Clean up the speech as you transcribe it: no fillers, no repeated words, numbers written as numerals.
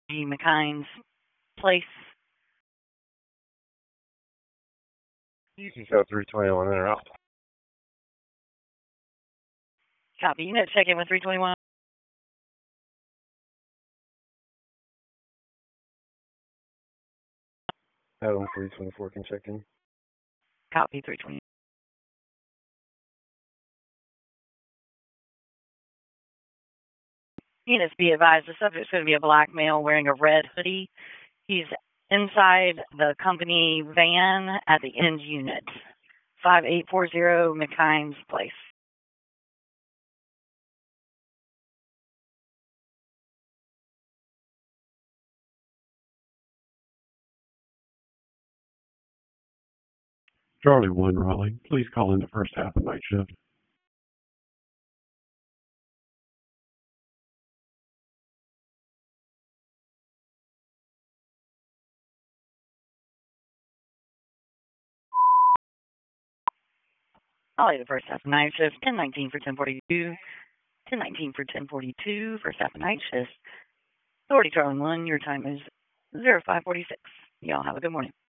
McKine's Place. You can go 321 in or out. Copy. Unit check in with 321. Adam 324 can check in. Copy 320. Units be advised, the subject's going to be a black male wearing a red hoodie. He's inside the company van at the end unit, 5840 McKine's Place. Charlie 1, Raleigh. Please call in the first half of night shift. Raleigh, the first half of night shift, 1019 for 1042. 1019 for 1042, first half of night shift. Authority Charlie 1, your time is 0546. Y'all have a good morning.